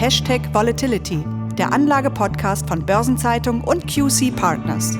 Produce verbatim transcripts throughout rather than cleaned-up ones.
Hashtag Volatility, der Anlage-Podcast von Börsenzeitung und Q C Partners.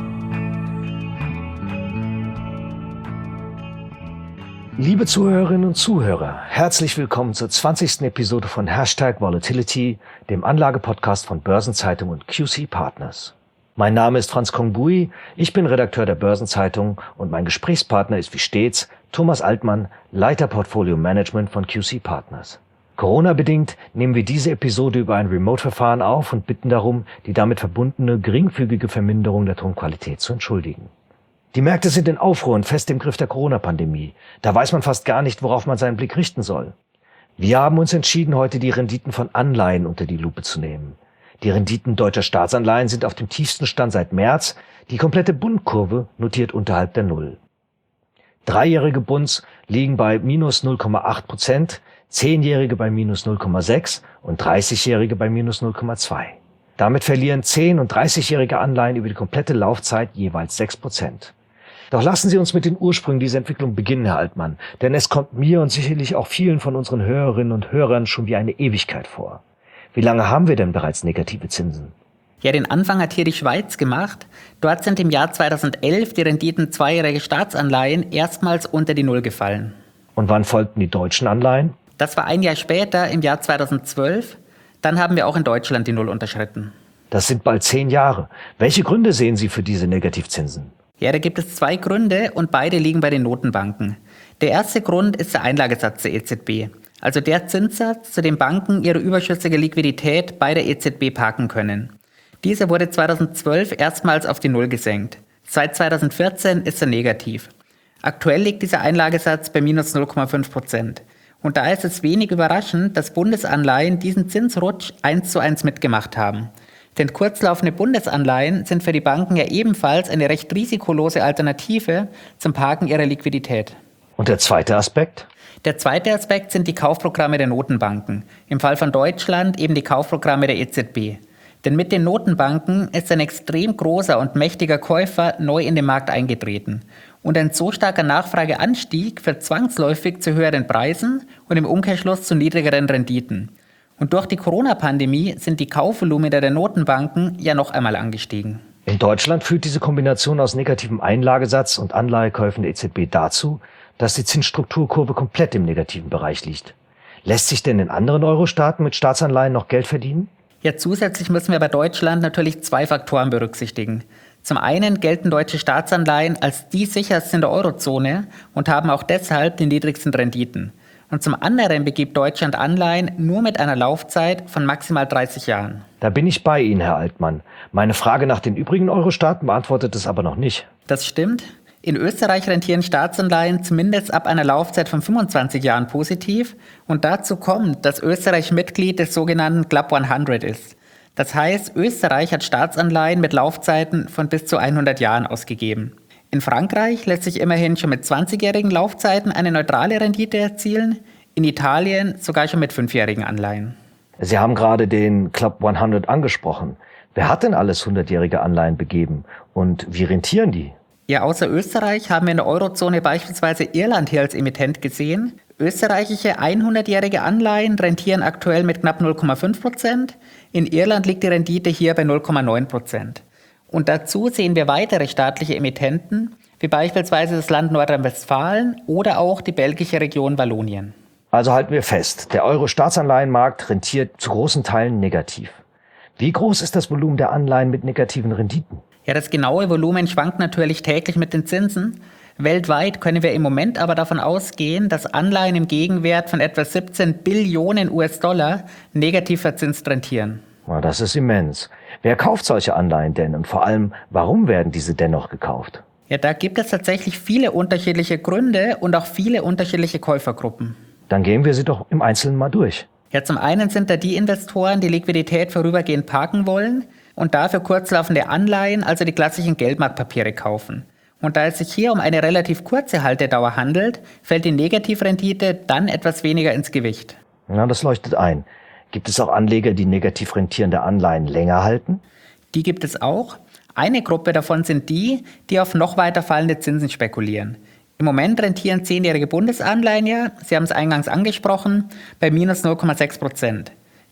Liebe Zuhörerinnen und Zuhörer, herzlich willkommen zur zwanzigsten Episode von Hashtag Volatility, dem Anlage-Podcast von Börsenzeitung und Q C Partners. Mein Name ist Franz Kongbui, ich bin Redakteur der Börsenzeitung und mein Gesprächspartner ist wie stets Thomas Altmann, Leiter Portfolio Management von Q C Partners. Corona-bedingt nehmen wir diese Episode über ein Remote-Verfahren auf und bitten darum, die damit verbundene geringfügige Verminderung der Tonqualität zu entschuldigen. Die Märkte sind in Aufruhr und fest im Griff der Corona-Pandemie. Da weiß man fast gar nicht, worauf man seinen Blick richten soll. Wir haben uns entschieden, heute die Renditen von Anleihen unter die Lupe zu nehmen. Die Renditen deutscher Staatsanleihen sind auf dem tiefsten Stand seit März. Die komplette Bund-Kurve notiert unterhalb der Null. Dreijährige Bunds liegen bei minus null Komma acht Prozent, Zehnjährige bei minus null Komma sechs und dreißigjährige bei minus null Komma zwei. Damit verlieren zehn- und dreißigjährige Anleihen über die komplette Laufzeit jeweils sechs Prozent. Doch lassen Sie uns mit den Ursprüngen dieser Entwicklung beginnen, Herr Altmann, denn es kommt mir und sicherlich auch vielen von unseren Hörerinnen und Hörern schon wie eine Ewigkeit vor. Wie lange haben wir denn bereits negative Zinsen? Ja, den Anfang hat hier die Schweiz gemacht. Dort sind im Jahr zweitausendelf die Renditen zweijähriger Staatsanleihen erstmals unter die Null gefallen. Und wann folgten die deutschen Anleihen? Das war ein Jahr später, im Jahr zweitausendzwölf. Dann haben wir auch in Deutschland die Null unterschritten. Das sind bald zehn Jahre. Welche Gründe sehen Sie für diese Negativzinsen? Ja, da gibt es zwei Gründe und beide liegen bei den Notenbanken. Der erste Grund ist der Einlagesatz der E Z B, also der Zinssatz, zu dem Banken ihre überschüssige Liquidität bei der E Z B parken können. Dieser wurde zweitausendzwölf erstmals auf die Null gesenkt. Seit zweitausendvierzehn ist er negativ. Aktuell liegt dieser Einlagesatz bei minus null Komma fünf Prozent. Und da ist es wenig überraschend, dass Bundesanleihen diesen Zinsrutsch eins zu eins mitgemacht haben. Denn kurzlaufende Bundesanleihen sind für die Banken ja ebenfalls eine recht risikolose Alternative zum Parken ihrer Liquidität. Und der zweite Aspekt? Der zweite Aspekt sind die Kaufprogramme der Notenbanken. Im Fall von Deutschland eben die Kaufprogramme der E Z B. Denn mit den Notenbanken ist ein extrem großer und mächtiger Käufer neu in den Markt eingetreten. Und ein so starker Nachfrageanstieg führt zwangsläufig zu höheren Preisen und im Umkehrschluss zu niedrigeren Renditen. Und durch die Corona-Pandemie sind die Kaufvolumina der Notenbanken ja noch einmal angestiegen. In Deutschland führt diese Kombination aus negativem Einlagesatz und Anleihekäufen der E Z B dazu, dass die Zinsstrukturkurve komplett im negativen Bereich liegt. Lässt sich denn in anderen Euro-Staaten mit Staatsanleihen noch Geld verdienen? Ja, zusätzlich müssen wir bei Deutschland natürlich zwei Faktoren berücksichtigen. Zum einen gelten deutsche Staatsanleihen als die sichersten in der Eurozone und haben auch deshalb die niedrigsten Renditen. Und zum anderen begibt Deutschland Anleihen nur mit einer Laufzeit von maximal dreißig Jahren. Da bin ich bei Ihnen, Herr Altmann. Meine Frage nach den übrigen Euro-Staaten beantwortet es aber noch nicht. Das stimmt. In Österreich rentieren Staatsanleihen zumindest ab einer Laufzeit von fünfundzwanzig Jahren positiv. Und dazu kommt, dass Österreich Mitglied des sogenannten Club hundert ist. Das heißt, Österreich hat Staatsanleihen mit Laufzeiten von bis zu hundert Jahren ausgegeben. In Frankreich lässt sich immerhin schon mit zwanzigjährigen Laufzeiten eine neutrale Rendite erzielen, in Italien sogar schon mit fünfjährigen Anleihen. Sie haben gerade den Club hundert angesprochen. Wer hat denn alles hundertjährige Anleihen begeben und wie rentieren die? Ja, außer Österreich haben wir in der Eurozone beispielsweise Irland hier als Emittent gesehen. Österreichische hundertjährige Anleihen rentieren aktuell mit knapp null Komma fünf Prozent. In Irland liegt die Rendite hier bei null Komma neun Prozent. Und dazu sehen wir weitere staatliche Emittenten, wie beispielsweise das Land Nordrhein-Westfalen oder auch die belgische Region Wallonien. Also halten wir fest, der Euro-Staatsanleihenmarkt rentiert zu großen Teilen negativ. Wie groß ist das Volumen der Anleihen mit negativen Renditen? Ja, das genaue Volumen schwankt natürlich täglich mit den Zinsen. Weltweit können wir im Moment aber davon ausgehen, dass Anleihen im Gegenwert von etwa siebzehn Billionen U S-Dollar negativ verzinst rentieren. Na, das ist immens. Wer kauft solche Anleihen denn und vor allem, warum werden diese dennoch gekauft? Ja, da gibt es tatsächlich viele unterschiedliche Gründe und auch viele unterschiedliche Käufergruppen. Dann gehen wir sie doch im Einzelnen mal durch. Ja, zum einen sind da die Investoren, die Liquidität vorübergehend parken wollen und dafür kurzlaufende Anleihen, also die klassischen Geldmarktpapiere kaufen. Und da es sich hier um eine relativ kurze Haltedauer handelt, fällt die Negativrendite dann etwas weniger ins Gewicht. Na, das leuchtet ein. Gibt es auch Anleger, die negativ rentierende Anleihen länger halten? Die gibt es auch. Eine Gruppe davon sind die, die auf noch weiter fallende Zinsen spekulieren. Im Moment rentieren zehnjährige Bundesanleihen ja, Sie haben es eingangs angesprochen, bei minus null Komma sechs Prozent.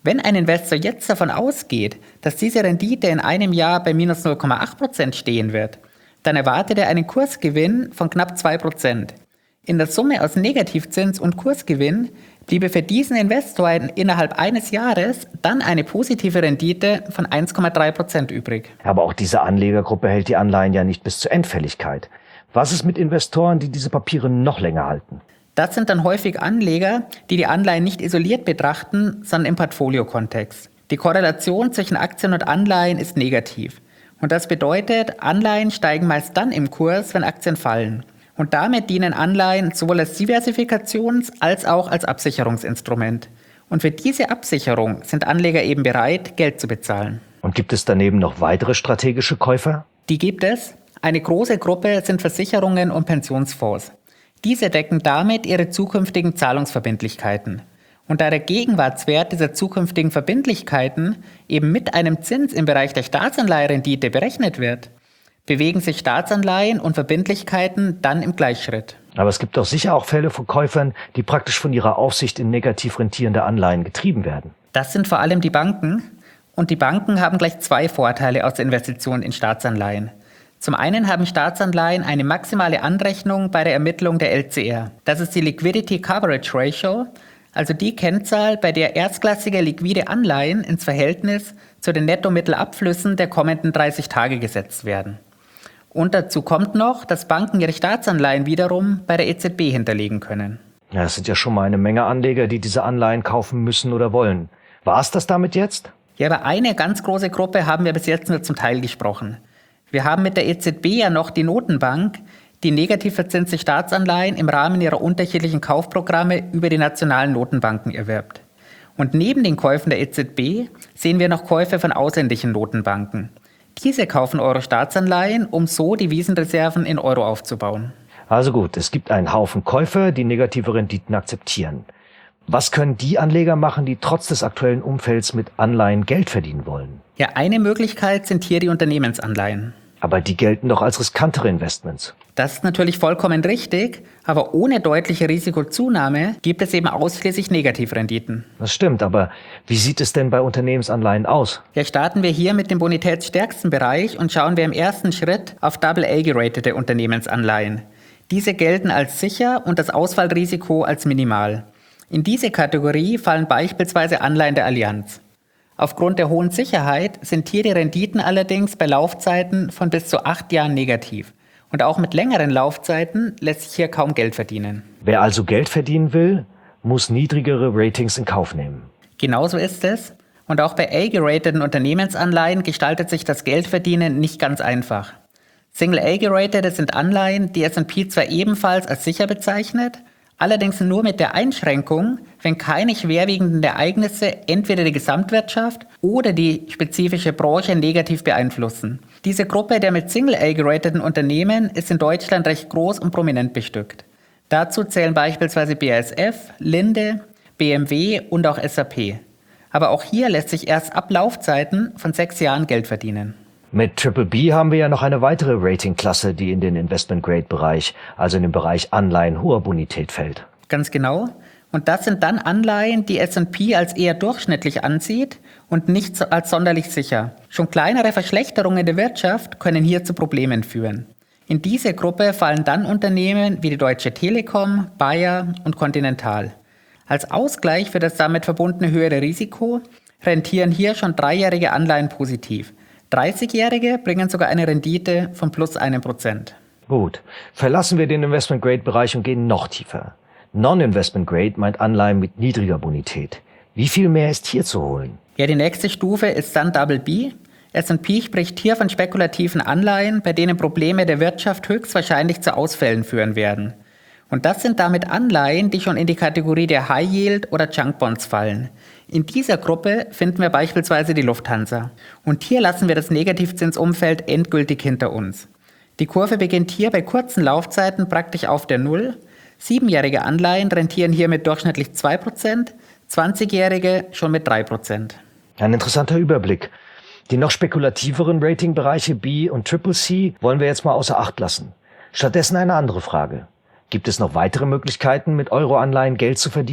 Wenn ein Investor jetzt davon ausgeht, dass diese Rendite in einem Jahr bei minus null Komma acht Prozent stehen wird, dann erwartet er einen Kursgewinn von knapp zwei Prozent. In der Summe aus Negativzins und Kursgewinn bliebe für diesen Investor innerhalb eines Jahres dann eine positive Rendite von eins Komma drei Prozent übrig. Aber auch diese Anlegergruppe hält die Anleihen ja nicht bis zur Endfälligkeit. Was ist mit Investoren, die diese Papiere noch länger halten? Das sind dann häufig Anleger, die die Anleihen nicht isoliert betrachten, sondern im Portfoliokontext. Die Korrelation zwischen Aktien und Anleihen ist negativ. Und das bedeutet, Anleihen steigen meist dann im Kurs, wenn Aktien fallen. Und damit dienen Anleihen sowohl als Diversifikations- als auch als Absicherungsinstrument. Und für diese Absicherung sind Anleger eben bereit, Geld zu bezahlen. Und gibt es daneben noch weitere strategische Käufer? Die gibt es. Eine große Gruppe sind Versicherungen und Pensionsfonds. Diese decken damit ihre zukünftigen Zahlungsverbindlichkeiten. Und da der Gegenwartswert dieser zukünftigen Verbindlichkeiten eben mit einem Zins im Bereich der Staatsanleiherendite berechnet wird, bewegen sich Staatsanleihen und Verbindlichkeiten dann im Gleichschritt. Aber es gibt doch sicher auch Fälle von Käufern, die praktisch von ihrer Aufsicht in negativ rentierende Anleihen getrieben werden. Das sind vor allem die Banken. Und die Banken haben gleich zwei Vorteile aus der Investition in Staatsanleihen. Zum einen haben Staatsanleihen eine maximale Anrechnung bei der Ermittlung der L C R. Das ist die Liquidity Coverage Ratio, also die Kennzahl, bei der erstklassige liquide Anleihen ins Verhältnis zu den Nettomittelabflüssen der kommenden dreißig Tage gesetzt werden. Und dazu kommt noch, dass Banken ihre Staatsanleihen wiederum bei der E Z B hinterlegen können. Ja, es sind ja schon mal eine Menge Anleger, die diese Anleihen kaufen müssen oder wollen. War es das damit jetzt? Ja, über eine ganz große Gruppe haben wir bis jetzt nur zum Teil gesprochen. Wir haben mit der E Z B ja noch die Notenbank, die negativ verzinste Staatsanleihen im Rahmen ihrer unterschiedlichen Kaufprogramme über die nationalen Notenbanken erwirbt. Und neben den Käufen der E Z B sehen wir noch Käufe von ausländischen Notenbanken. Diese kaufen Euro-Staatsanleihen, um so die Devisenreserven in Euro aufzubauen. Also gut, es gibt einen Haufen Käufer, die negative Renditen akzeptieren. Was können die Anleger machen, die trotz des aktuellen Umfelds mit Anleihen Geld verdienen wollen? Ja, eine Möglichkeit sind hier die Unternehmensanleihen. Aber die gelten doch als riskantere Investments. Das ist natürlich vollkommen richtig, aber ohne deutliche Risikozunahme gibt es eben ausschließlich Negativrenditen. Das stimmt, aber wie sieht es denn bei Unternehmensanleihen aus? Ja, starten wir hier mit dem bonitätsstärksten Bereich und schauen wir im ersten Schritt auf Double A geratete Unternehmensanleihen. Diese gelten als sicher und das Ausfallrisiko als minimal. In diese Kategorie fallen beispielsweise Anleihen der Allianz. Aufgrund der hohen Sicherheit sind hier die Renditen allerdings bei Laufzeiten von bis zu acht Jahren negativ. Und auch mit längeren Laufzeiten lässt sich hier kaum Geld verdienen. Wer also Geld verdienen will, muss niedrigere Ratings in Kauf nehmen. Genauso ist es. Und auch bei A-gerateten Unternehmensanleihen gestaltet sich das Geldverdienen nicht ganz einfach. Single-A-geratete sind Anleihen, die S und P zwar ebenfalls als sicher bezeichnet, allerdings nur mit der Einschränkung, wenn keine schwerwiegenden Ereignisse entweder die Gesamtwirtschaft oder die spezifische Branche negativ beeinflussen. Diese Gruppe der mit Single-A gerateten Unternehmen ist in Deutschland recht groß und prominent bestückt. Dazu zählen beispielsweise B A S F, Linde, B M W und auch S A P. Aber auch hier lässt sich erst ab Laufzeiten von sechs Jahren Geld verdienen. Mit Triple B haben wir ja noch eine weitere Ratingklasse, die in den Investment-Grade-Bereich, also in den Bereich Anleihen hoher Bonität fällt. Ganz genau. Und das sind dann Anleihen, die S und P als eher durchschnittlich ansieht und nicht als sonderlich sicher. Schon kleinere Verschlechterungen der Wirtschaft können hier zu Problemen führen. In diese Gruppe fallen dann Unternehmen wie die Deutsche Telekom, Bayer und Continental. Als Ausgleich für das damit verbundene höhere Risiko rentieren hier schon dreijährige Anleihen positiv. dreißigjährige bringen sogar eine Rendite von plus einem Prozent. Gut, verlassen wir den Investment-Grade-Bereich und gehen noch tiefer. Non-Investment-Grade meint Anleihen mit niedriger Bonität. Wie viel mehr ist hier zu holen? Ja, die nächste Stufe ist dann Double B. S und P spricht hier von spekulativen Anleihen, bei denen Probleme der Wirtschaft höchstwahrscheinlich zu Ausfällen führen werden. Und das sind damit Anleihen, die schon in die Kategorie der High Yield oder Junk Bonds fallen. In dieser Gruppe finden wir beispielsweise die Lufthansa. Und hier lassen wir das Negativzinsumfeld endgültig hinter uns. Die Kurve beginnt hier bei kurzen Laufzeiten praktisch auf der Null. Siebenjährige Anleihen rentieren hier mit durchschnittlich zwei Prozent, zwanzigjährige schon mit drei Prozent. Ein interessanter Überblick. Die noch spekulativeren Ratingbereiche B und Triple C wollen wir jetzt mal außer Acht lassen. Stattdessen eine andere Frage. Gibt es noch weitere Möglichkeiten, mit Euro-Anleihen Geld zu verdienen?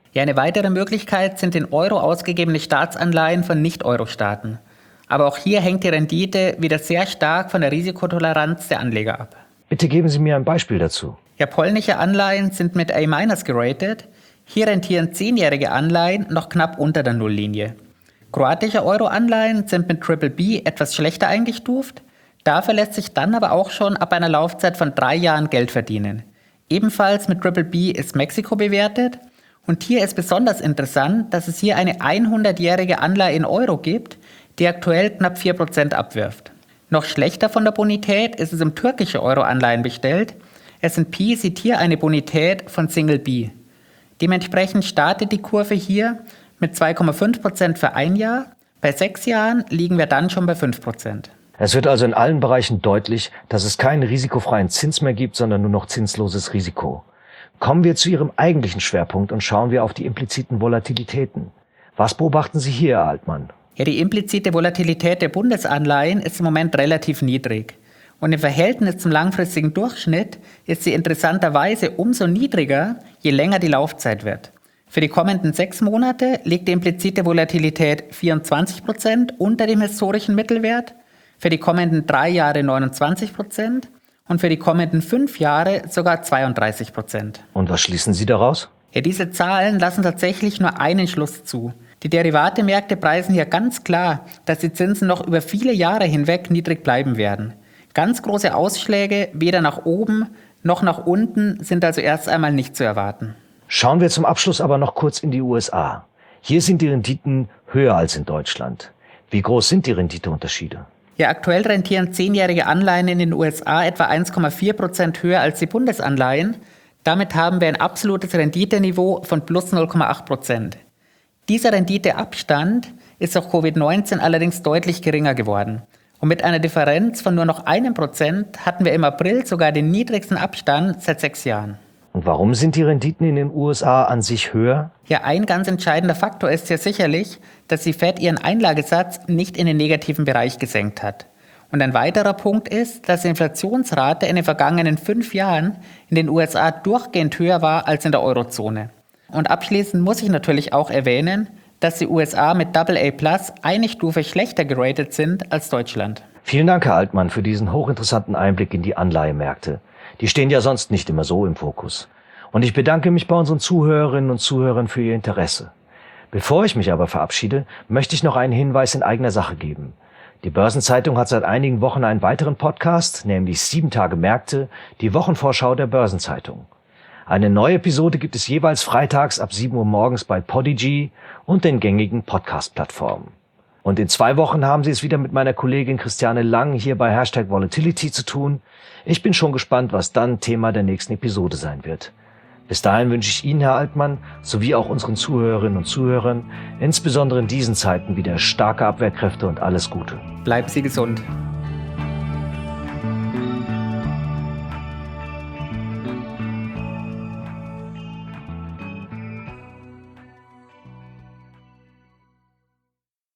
Ja, eine weitere Möglichkeit sind in Euro ausgegebene Staatsanleihen von Nicht-Euro-Staaten. Aber auch hier hängt die Rendite wieder sehr stark von der Risikotoleranz der Anleger ab. Bitte geben Sie mir ein Beispiel dazu. Ja, polnische Anleihen sind mit A minus geratet. Hier rentieren zehnjährige Anleihen noch knapp unter der Nulllinie. Kroatische Euro-Anleihen sind mit Triple B etwas schlechter eingestuft. Dafür lässt sich dann aber auch schon ab einer Laufzeit von drei Jahren Geld verdienen. Ebenfalls mit Triple B ist Mexiko bewertet. Und hier ist besonders interessant, dass es hier eine hundertjährige Anleihe in Euro gibt, die aktuell knapp vier Prozent abwirft. Noch schlechter von der Bonität ist es um türkische Euro-Anleihen bestellt. S und P sieht hier eine Bonität von Single B. Dementsprechend startet die Kurve hier mit zwei Komma fünf Prozent für ein Jahr. Bei sechs Jahren liegen wir dann schon bei fünf Prozent. Es wird also in allen Bereichen deutlich, dass es keinen risikofreien Zins mehr gibt, sondern nur noch zinsloses Risiko. Kommen wir zu Ihrem eigentlichen Schwerpunkt und schauen wir auf die impliziten Volatilitäten. Was beobachten Sie hier, Herr Altmann? Ja, die implizite Volatilität der Bundesanleihen ist im Moment relativ niedrig. Und im Verhältnis zum langfristigen Durchschnitt ist sie interessanterweise umso niedriger, je länger die Laufzeit wird. Für die kommenden sechs Monate liegt die implizite Volatilität vierundzwanzig Prozent unter dem historischen Mittelwert, für die kommenden drei Jahre neunundzwanzig Prozent und für die kommenden fünf Jahre sogar zweiunddreißig Prozent. Und was schließen Sie daraus? Ja, diese Zahlen lassen tatsächlich nur einen Schluss zu. Die Derivatemärkte preisen hier ganz klar, dass die Zinsen noch über viele Jahre hinweg niedrig bleiben werden. Ganz große Ausschläge, weder nach oben noch nach unten, sind also erst einmal nicht zu erwarten. Schauen wir zum Abschluss aber noch kurz in die U S A. Hier sind die Renditen höher als in Deutschland. Wie groß sind die Renditeunterschiede? Ja, aktuell rentieren zehnjährige Anleihen in den U S A etwa eins Komma vier Prozent höher als die Bundesanleihen. Damit haben wir ein absolutes Renditeniveau von plus null Komma acht Prozent. Dieser Renditeabstand ist durch Covid neunzehn allerdings deutlich geringer geworden. Und mit einer Differenz von nur noch einem Prozent hatten wir im April sogar den niedrigsten Abstand seit sechs Jahren. Und warum sind die Renditen in den U S A an sich höher? Ja, ein ganz entscheidender Faktor ist ja sicherlich, dass die Fed ihren Einlagesatz nicht in den negativen Bereich gesenkt hat. Und ein weiterer Punkt ist, dass die Inflationsrate in den vergangenen fünf Jahren in den U S A durchgehend höher war als in der Eurozone. Und abschließend muss ich natürlich auch erwähnen, dass die U S A mit Double A plus eine Stufe schlechter geratet sind als Deutschland. Vielen Dank, Herr Altmann, für diesen hochinteressanten Einblick in die Anleihemärkte. Die stehen ja sonst nicht immer so im Fokus. Und ich bedanke mich bei unseren Zuhörerinnen und Zuhörern für Ihr Interesse. Bevor ich mich aber verabschiede, möchte ich noch einen Hinweis in eigener Sache geben. Die Börsenzeitung hat seit einigen Wochen einen weiteren Podcast, nämlich Sieben Tage Märkte, die Wochenvorschau der Börsenzeitung. Eine neue Episode gibt es jeweils freitags ab sieben Uhr morgens bei Podigy und den gängigen Podcast-Plattformen. Und in zwei Wochen haben Sie es wieder mit meiner Kollegin Christiane Lang hier bei Hashtag Volatility zu tun. Ich bin schon gespannt, was dann Thema der nächsten Episode sein wird. Bis dahin wünsche ich Ihnen, Herr Altmann, sowie auch unseren Zuhörerinnen und Zuhörern, insbesondere in diesen Zeiten wieder starke Abwehrkräfte und alles Gute. Bleiben Sie gesund.